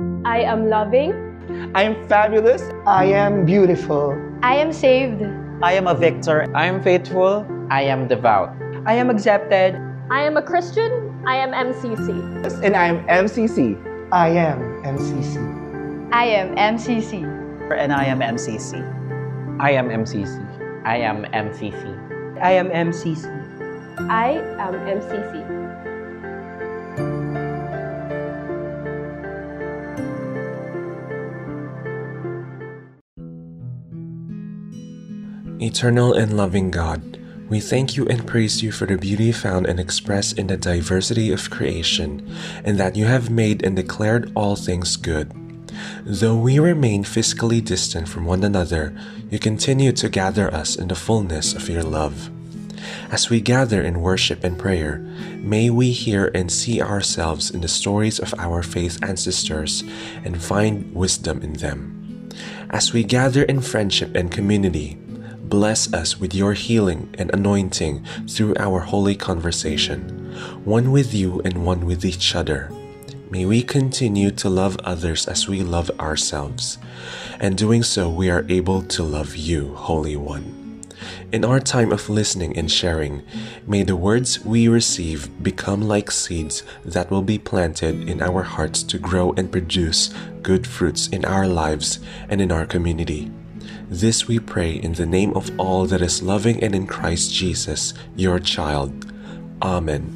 I am loving. I am fabulous. I am beautiful. I am saved. I am a victor. I am faithful. I am devout. I am accepted. I am a Christian. I am MCC. And I am MCC. I am MCC. I am MCC. And I am MCC. I am MCC. I am MCC. I am MCC. I am MCC. Eternal and loving God, we thank you and praise you for the beauty found and expressed in the diversity of creation, and that you have made and declared all things good. Though we remain physically distant from one another, you continue to gather us in the fullness of your love. As we gather in worship and prayer, may we hear and see ourselves in the stories of our faith ancestors and find wisdom in them. As we gather in friendship and community, bless us with your healing and anointing through our holy conversation, one with you and one with each other. May we continue to love others as we love ourselves, and doing so we are able to love you, Holy One. In our time of listening and sharing, may the words we receive become like seeds that will be planted in our hearts to grow and produce good fruits in our lives and in our community. This we pray in the name of all that is loving and in Christ Jesus, your child. Amen.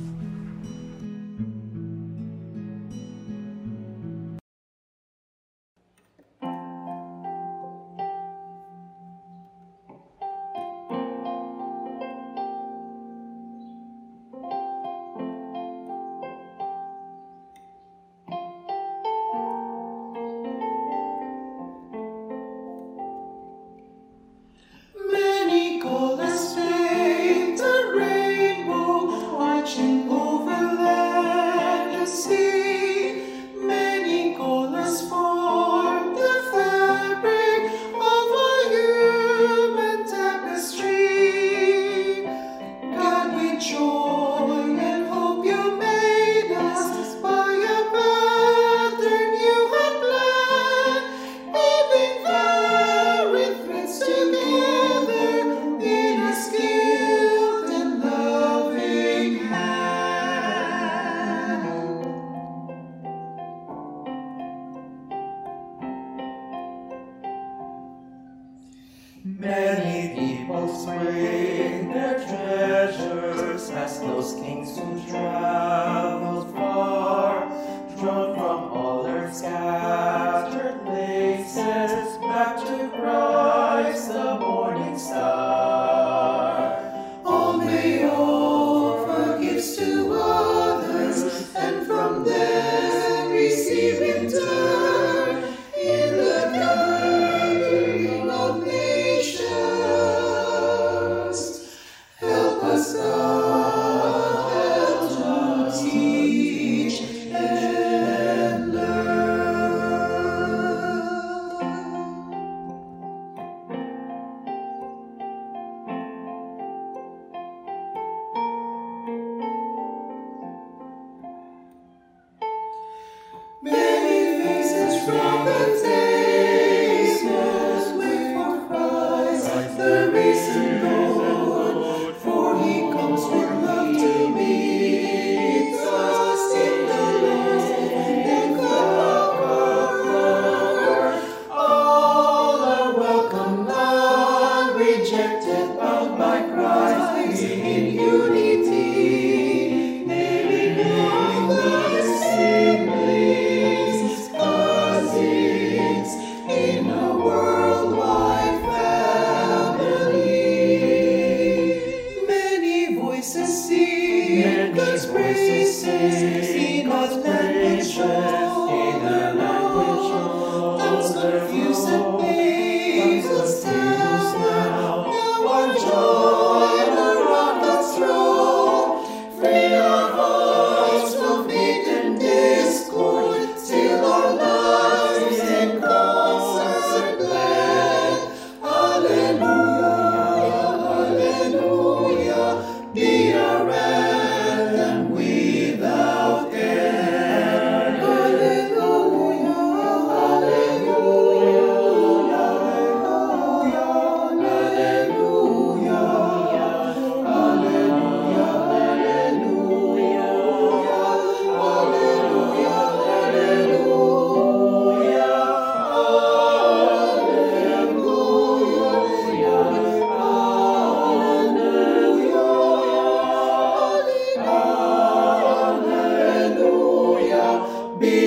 Many peoples bring their treasures as those kings who traveled far, drawn from all earth's scattered places, back to Christ, the morning star. All may offer gifts to others, and from them receive in turn in the gathering of nations. Help us, God, to teach and learn. Many faces from the tasteless wait for Christ, the risen Lord, for He comes with love to meet us in the lonely conqueror. All are welcome, none rejected, bound by Christ in unity. Naming brothers, siblings, cousins, in a worldwide family. Many voices sing God's praises in a language those confused and faithless now our joy around God's throne. Free our hearts from hate and discord, till our lives in concert blend. Hallelujah, hallelujah, be our anthem without end. Hallelujah,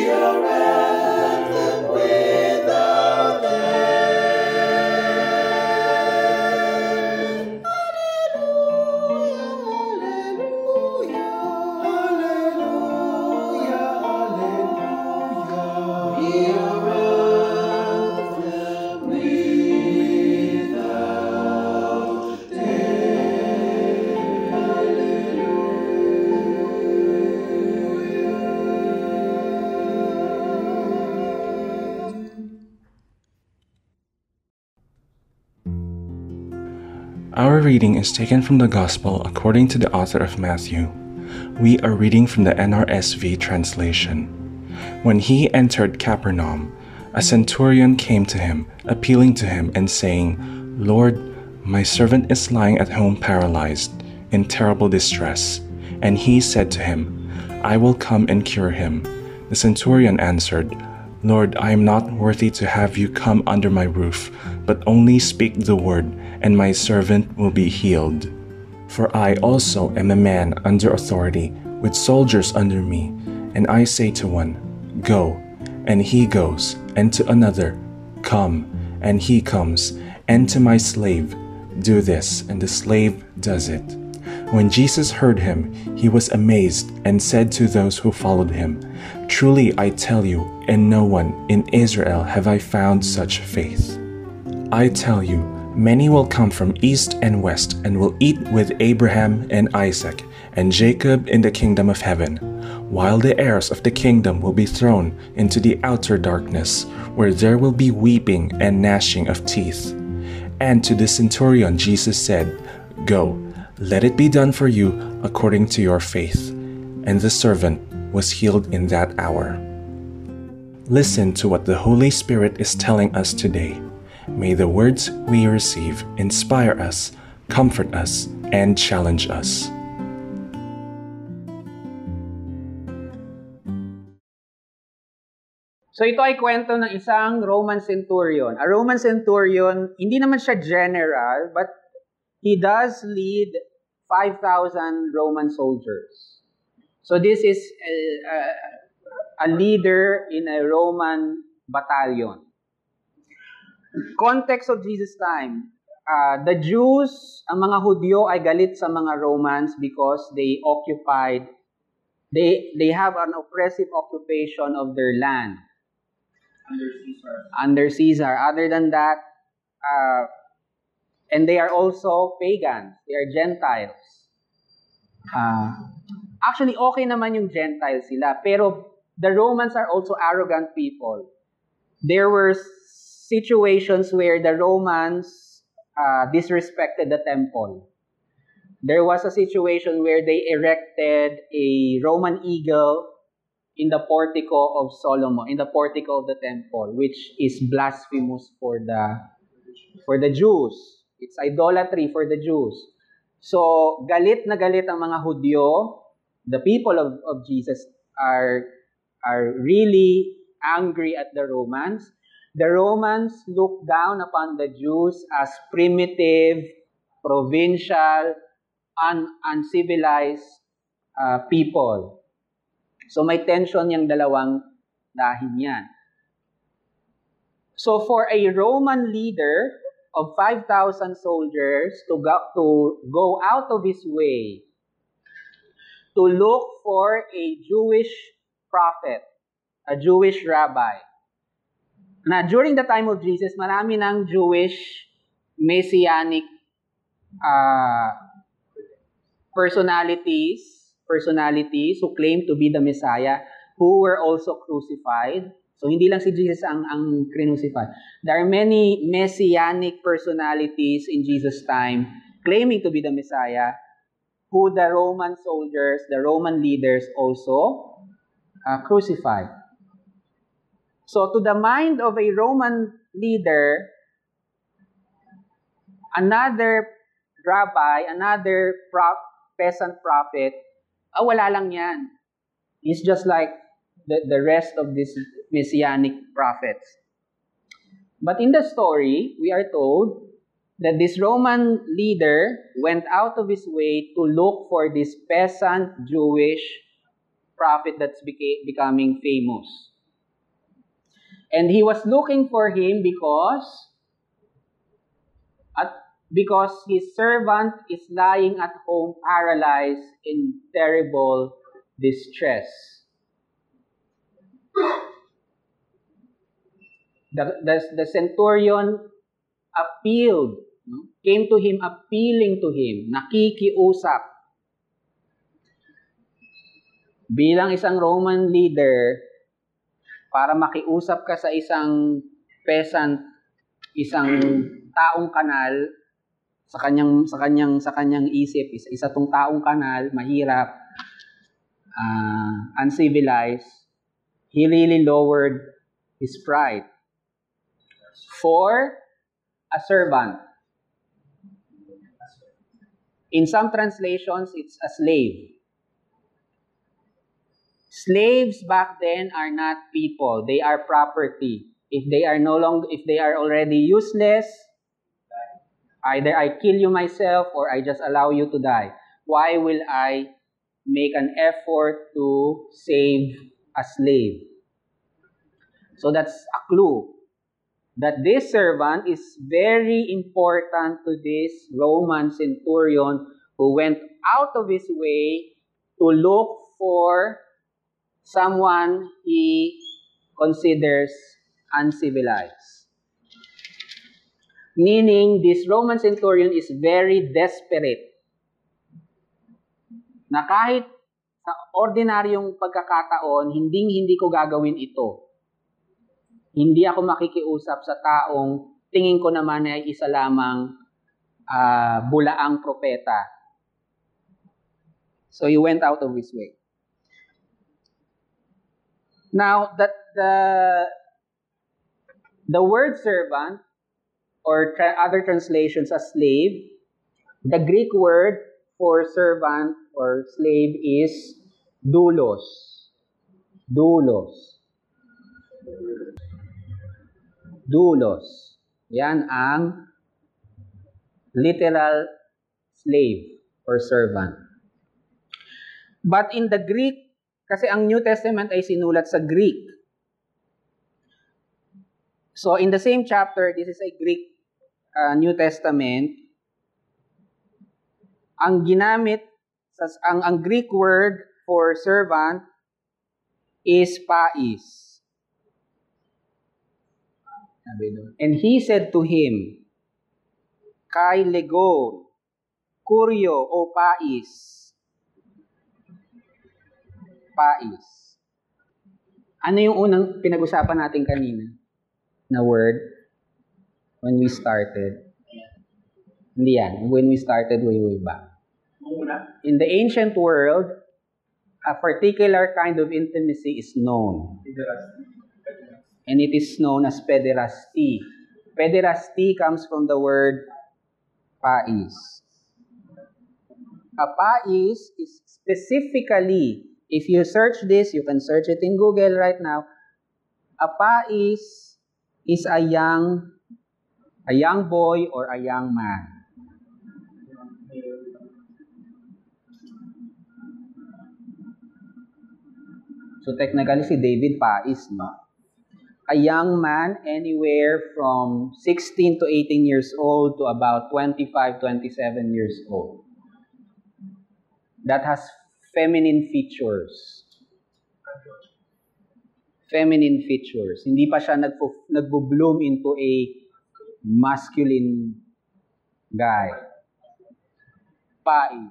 our anthem without end. Hallelujah, hallelujah, hallelujah. We are anthem without Our reading is taken from the Gospel according to the author of Matthew. We are reading from the NRSV translation. When he entered Capernaum, a centurion came to him, appealing to him and saying, "Lord, my servant is lying at home paralyzed, in terrible distress." And he said to him, "I will come and cure him." The centurion answered, "Lord, I am not worthy to have you come under my roof, but only speak the word, and my servant will be healed. For I also am a man under authority, with soldiers under me, and I say to one, 'Go,' and he goes, and to another, 'Come,' and he comes, and to my slave, 'Do this,' and the slave does it." When Jesus heard him, he was amazed and said to those who followed him, "Truly I tell you, in no one in Israel have I found such faith. I tell you, many will come from east and west and will eat with Abraham and Isaac and Jacob in the kingdom of heaven, while the heirs of the kingdom will be thrown into the outer darkness, where there will be weeping and gnashing of teeth." And to the centurion Jesus said, "Go, let it be done for you according to your faith." And the servant was healed in that hour. Listen to what the Holy Spirit is telling us today. May the words we receive inspire us, comfort us, and challenge us. So ito ay kwento ng isang Roman centurion. A Roman centurion, hindi naman siya general, but he does lead 5,000 Roman soldiers. So this is a leader in a Roman battalion. Context of Jesus' time, the Jews, ang mga Hudyo ay galit sa mga Romans because they occupied, they have an oppressive occupation of their land. Under Caesar. Other than that, and they are also pagans. They are Gentiles. Actually, okay naman yung Gentiles sila, pero the Romans are also arrogant people. There were situations where the Romans disrespected the temple. There was a situation where they erected a Roman eagle in the portico of Solomon, in the portico of the temple, which is blasphemous for the Jews. It's idolatry for the Jews. So, galit na galit ang mga Hudyo. The people of Jesus are really angry at the Romans. The Romans look down upon the Jews as primitive, provincial, uncivilized people. So may tension yung dalawang lahi niyan. So for a Roman leader of 5,000 soldiers to go out of his way to look for a Jewish prophet, a Jewish rabbi. Na during the time of Jesus, marami ng Jewish messianic personalities who claim to be the Messiah, who were also crucified. So hindi lang si Jesus ang crucified. There are many messianic personalities in Jesus' time claiming to be the Messiah, who the Roman soldiers, the Roman leaders also crucified. So to the mind of a Roman leader, another rabbi, another peasant prophet, wala lang yan. He's just like the rest of these messianic prophets. But in the story, we are told that this Roman leader went out of his way to look for this peasant Jewish prophet that's becoming famous. And he was looking for him because his servant is lying at home paralyzed in terrible distress. The centurion appealed, came to him appealing to him, nakikiusap. Bilang isang Roman leader, para makiusap ka sa isang peasant, isang taong kanal, sa kanyang isip, isa tong taong kanal, mahirap, uncivilized, he really lowered his pride for a servant. In some translations, it's a slave. Slaves back then are not people; they are property. If they are already useless, either I kill you myself or I just allow you to die. Why will I make an effort to save a slave? So that's a clue that this servant is very important to this Roman centurion who went out of his way to look for someone he considers uncivilized. Meaning, this Roman centurion is very desperate. Na kahit sa ordinaryong pagkakataon, hindi ko gagawin ito. Hindi ako makikiusap sa taong tingin ko naman ay isa lamang bulaang propeta. So he went out of his way. Now, that the word servant, or other translations as slave, the Greek word for servant or slave is doulos. Doulos. Doulos. Yan ang literal slave or servant. But in the Greek, kasi ang New Testament ay sinulat sa Greek. So in the same chapter, this is a Greek New Testament. Ang ginamit, ang Greek word for servant is pais. And he said to him, kai lego, kuryo o pais. Pais. Ano yung unang pinag-usapan natin kanina na word when we started? Hindi yan. When we started way back. In the ancient world, a particular kind of intimacy is known. And it is known as pederasty. Pederasty comes from the word pais. A pais is specifically, if you search this, you can search it in Google right now. A pais is a young boy or a young man. So technically, si David pais, no? A young man anywhere from 16 to 18 years old to about 25, 27 years old. That has feminine features. Feminine features. Hindi pa siya nagbo-bloom into a masculine guy. Pais.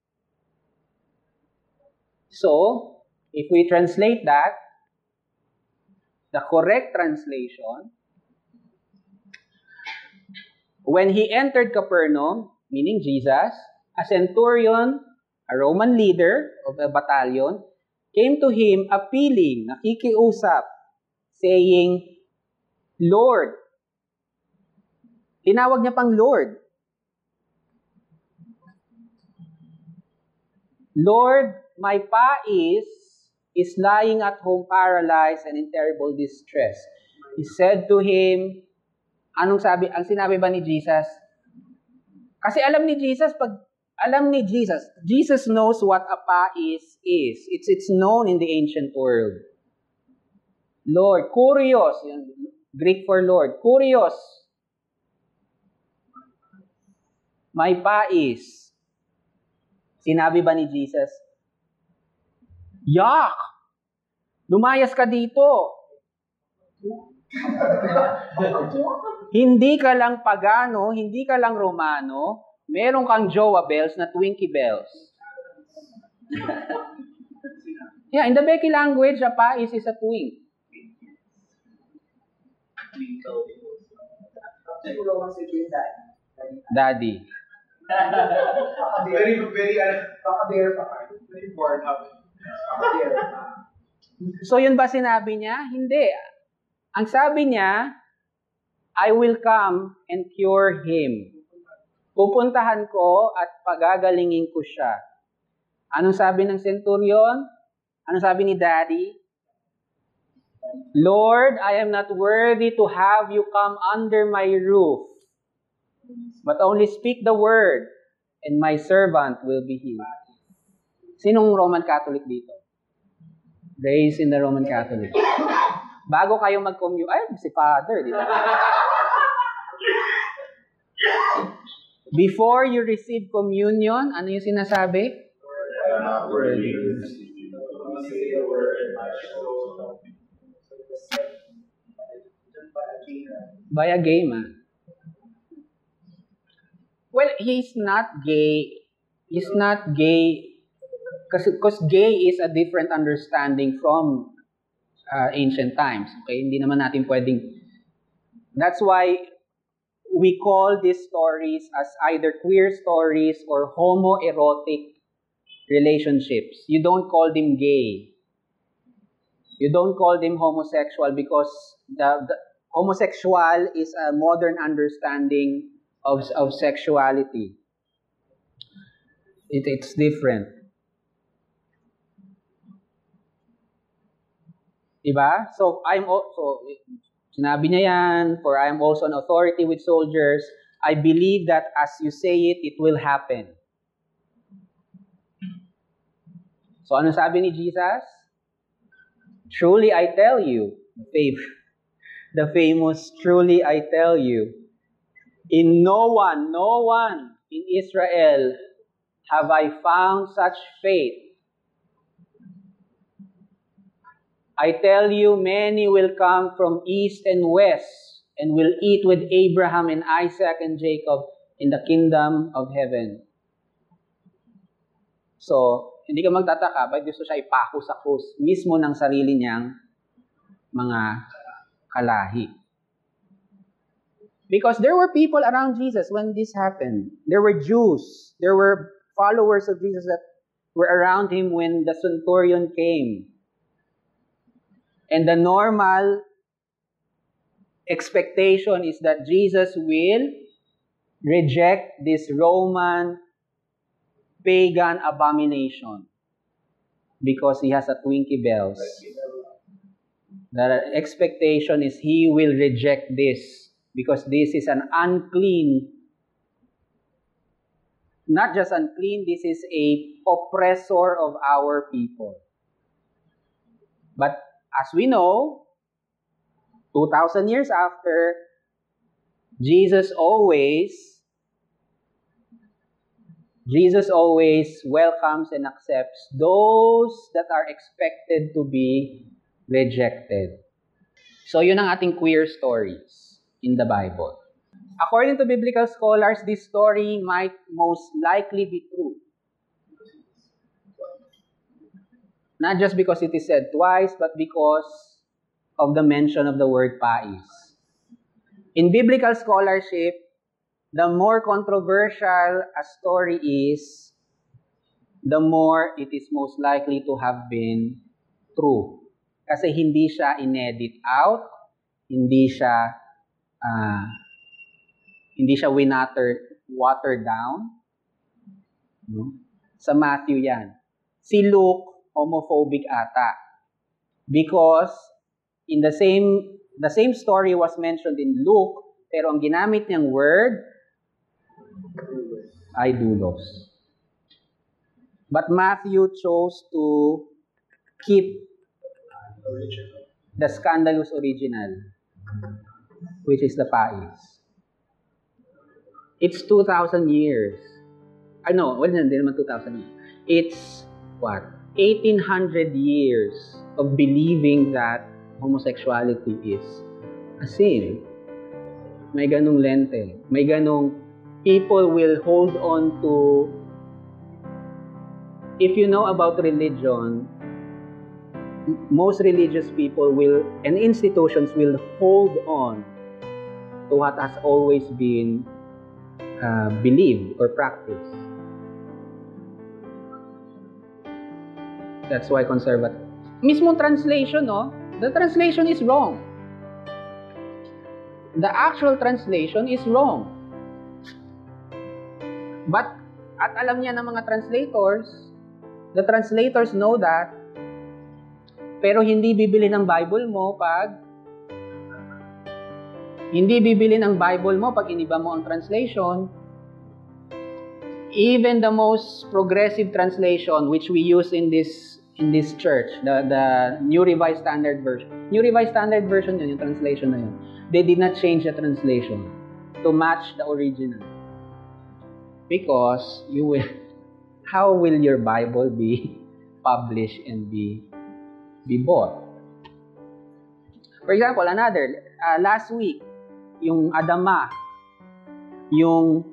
So, if we translate that, the correct translation, when he entered Capernaum, meaning Jesus, a centurion, a Roman leader of a battalion, came to him appealing, nakikiusap, saying, Lord. Tinawag niya pang Lord. Lord, my pais is lying at home paralyzed and in terrible distress. He said to him, ang sinabi ba ni Jesus? Kasi Jesus knows what a pais is. It's known in the ancient world. Lord. Kurios. Greek for Lord. Kurios. May pais. Sinabi ba ni Jesus, yak! Lumayas ka dito. Hindi ka lang pagano, hindi ka lang Romano, meron kang Jowa bells na Twinkie bells. Yeah, in the Becky language, a pais is a twink. Daddy. So yun ba sinabi niya? Hindi. Ang sabi niya, I will come and cure him. Pupuntahan ko at pagagalingin ko siya. Anong sabi ng centurion? Anong sabi ni Daddy? Lord, I am not worthy to have you come under my roof. But only speak the word, and my servant will be healed. Sinong Roman Catholic dito? Raised in the Roman Catholic. Bago kayo mag-commute, ay, si Father, di ba? Before you receive communion, ano yung sinasabi? By a gay man. Well, he's not gay. He's not gay because gay is a different understanding from ancient times. Okay, hindi naman natin pwedeng. That's why we call these stories as either queer stories or homoerotic relationships. You don't call them gay. You don't call them homosexual because the homosexual is a modern understanding of sexuality. It's different. Diba? So sinabi niya yan, for I am also an authority with soldiers. I believe that as you say it, it will happen. So ano sabi ni Jesus? Truly I tell you, the famous truly I tell you, in no one in Israel have I found such faith. I tell you, many will come from east and west and will eat with Abraham and Isaac and Jacob in the kingdom of heaven. So, hindi ka magtataka, ba't gusto siya ipako sa krus mismo ng sarili niyang mga kalahi? Because there were people around Jesus when this happened. There were Jews. There were followers of Jesus that were around him when the centurion came. And the normal expectation is that Jesus will reject this Roman pagan abomination because he has a Twinkie bells. The expectation is he will reject this because this is an unclean, not just unclean, this is a oppressor of our people. But as we know, 2,000 years after, Jesus always welcomes and accepts those that are expected to be rejected. So yun ang ating queer stories in the Bible. According to biblical scholars, this story might most likely be true. Not just because it is said twice, but because of the mention of the word pais. In biblical scholarship, the more controversial a story is, the more it is most likely to have been true. Kasi hindi siya inedit out, hindi siya watered down. No? Sa Matthew yan. Si Luke, homophobic ata. Because in the same story was mentioned in Luke, pero ang ginamit niyang word ay doulos. But Matthew chose to keep the scandalous original, which is the Pais. It's 2,000 years. No, well, hindi naman 2,000 years. It's, 1,800 years of believing that homosexuality is a sin. May ganong lente. May ganong people will hold on to. If you know about religion, most religious people will, and institutions will hold on to what has always been believed or practiced. That's why conservative. Mismong translation, no? The translation is wrong. The actual translation is wrong. But, at alam niya ng mga translators, the translators know that, pero hindi bibili ng Bible mo pag iniba mo ang translation. Even the most progressive translation which we use in this church, the New Revised Standard Version. New Revised Standard Version yun, yung translation na yun. They did not change the translation to match the original. Because how will your Bible be published and be bought? For example, last week, yung Adama, yung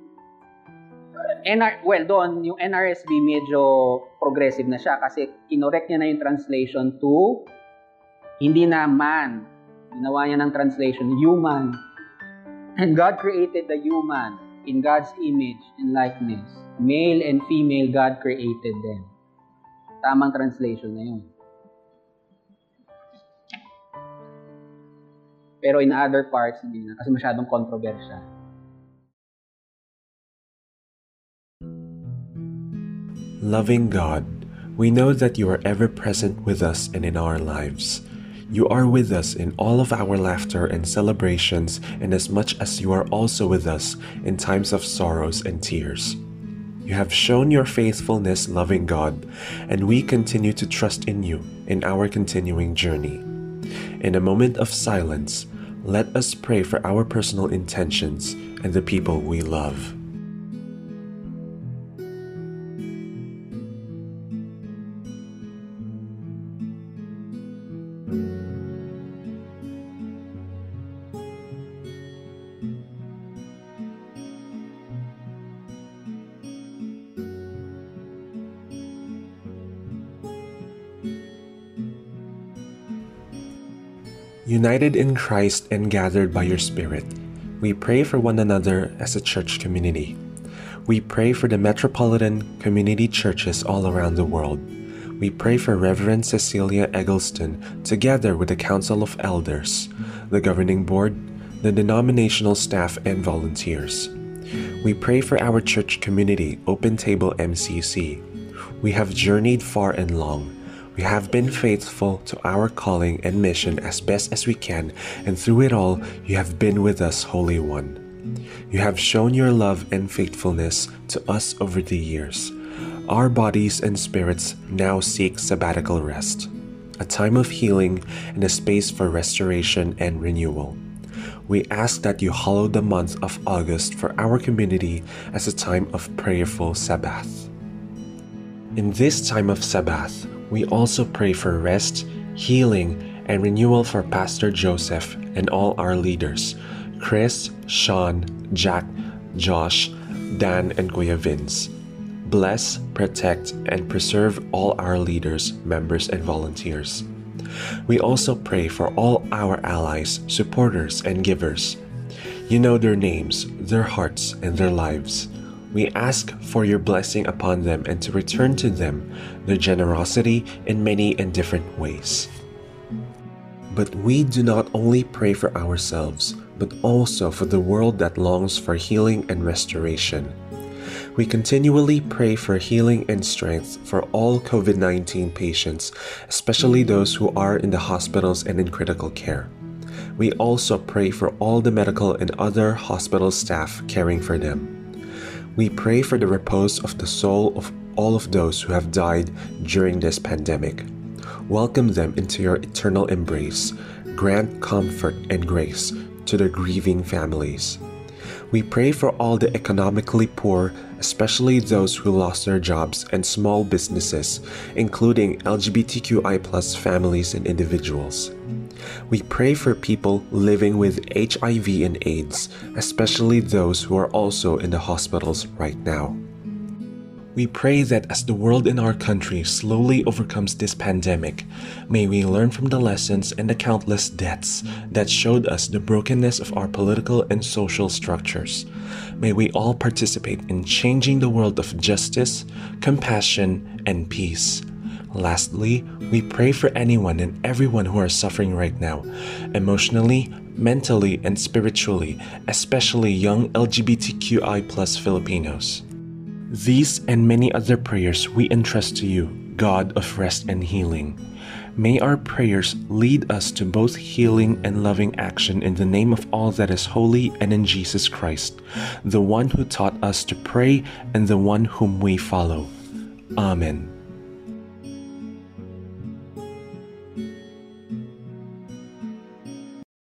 yung NRSV medyo progressive na siya kasi kinorek niya na yung translation to hindi na man. Ginawa niya ng translation, human. And God created the human in God's image and likeness. Male and female, God created them. Tamang translation na yun. Pero in other parts, hindi na. Kasi masyadong controversial. Loving God, we know that you are ever present with us and in our lives. You are with us in all of our laughter and celebrations, and as much as you are also with us in times of sorrows and tears. You have shown your faithfulness, loving God, and we continue to trust in you in our continuing journey. In a moment of silence, let us pray for our personal intentions and the people we love. United in Christ and gathered by your Spirit, we pray for one another as a church community. We pray for the metropolitan community churches all around the world. We pray for Reverend Cecilia Eggleston together with the Council of Elders, the Governing Board, the denominational staff, and volunteers. We pray for our church community, Open Table MCC. We have journeyed far and long. We have been faithful to our calling and mission as best as we can, and through it all, you have been with us, Holy One. You have shown your love and faithfulness to us over the years. Our bodies and spirits now seek sabbatical rest, a time of healing and a space for restoration and renewal. We ask that you hallow the month of August for our community as a time of prayerful Sabbath. In this time of Sabbath, we also pray for rest, healing, and renewal for Pastor Joseph and all our leaders, Chris, Sean, Jack, Josh, Dan, and Kuya Vince. Bless, protect, and preserve all our leaders, members, and volunteers. We also pray for all our allies, supporters, and givers. You know their names, their hearts, and their lives. We ask for your blessing upon them and to return to them their generosity in many and different ways. But we do not only pray for ourselves, but also for the world that longs for healing and restoration. We continually pray for healing and strength for all COVID-19 patients, especially those who are in the hospitals and in critical care. We also pray for all the medical and other hospital staff caring for them. We pray for the repose of the soul of all of those who have died during this pandemic. Welcome them into your eternal embrace. Grant comfort and grace to the grieving families. We pray for all the economically poor, especially those who lost their jobs, and small businesses, including LGBTQI+ families and individuals. We pray for people living with HIV and AIDS, especially those who are also in the hospitals right now. We pray that as the world in our country slowly overcomes this pandemic, may we learn from the lessons and the countless deaths that showed us the brokenness of our political and social structures. May we all participate in changing the world of justice, compassion, and peace. Lastly, we pray for anyone and everyone who are suffering right now, emotionally, mentally, and spiritually, especially young LGBTQI+ Filipinos. These and many other prayers we entrust to you, God of rest and healing. May our prayers lead us to both healing and loving action in the name of all that is holy and in Jesus Christ, the one who taught us to pray and the one whom we follow. Amen.